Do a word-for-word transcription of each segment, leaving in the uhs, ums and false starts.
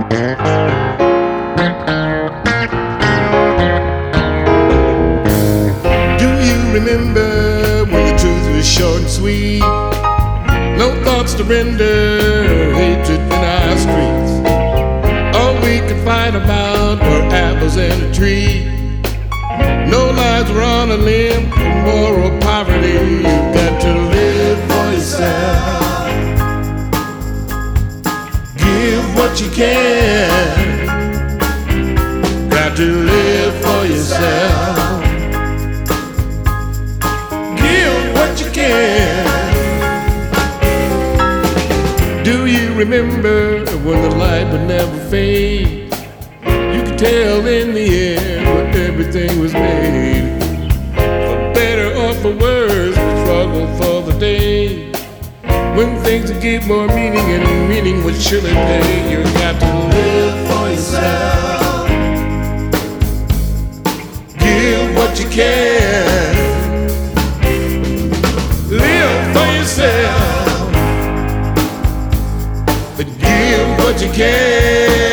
Do you remember when the truth was short and sweet? No thoughts to render, hatred in our streets. All we could fight about were apples and a tree. No lives were on a limb for moral poverty. You've got to live for yourself. Give what you can. Got to live for yourself. Give what you can. Do you remember when the light would never fade? You could tell in the air what everything was made. For better or for worse, we struggled for the day when things would give more meaning and meaning would surely pay. You got to live for yourself. Give what you can. Live for yourself. But give what you can.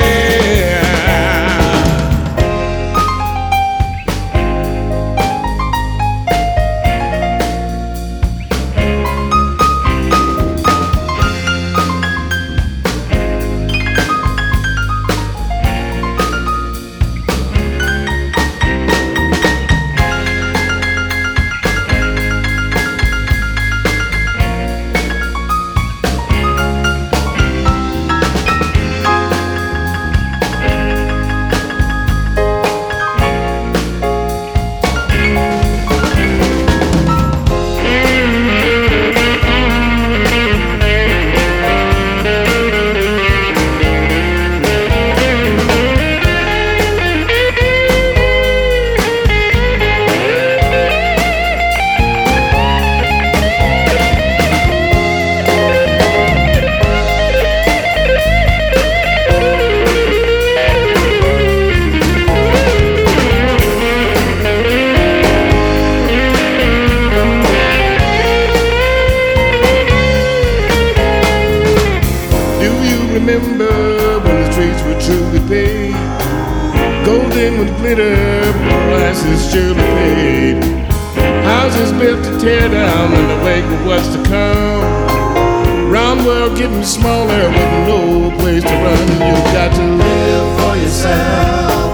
Remember when the streets were truly paved, golden with glitter, prices surely paid. Houses built to tear down in the wake of what's to come. Round world getting smaller with no place to run. You got to live for yourself.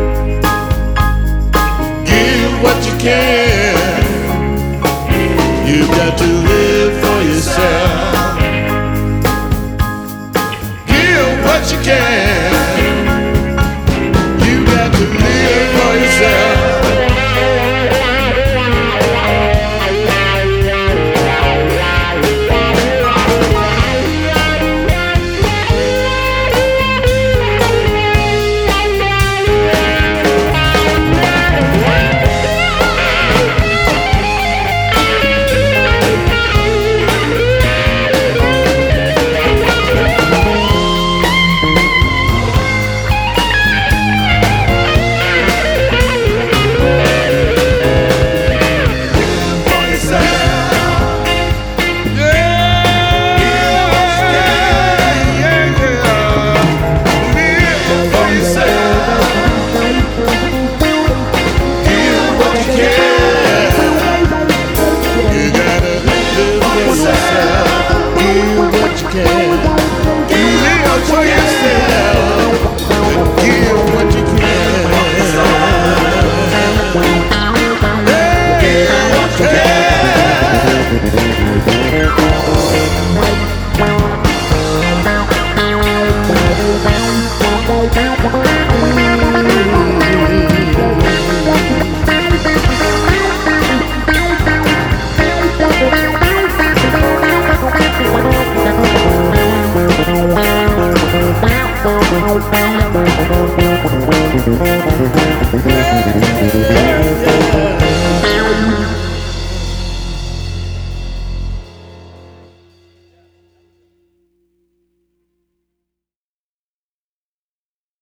Give what you can. You got to live for yourself. What you can, you got to live for yourself. Thank you.